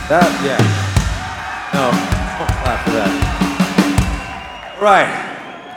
That, yeah. No, don't clap for that. All right.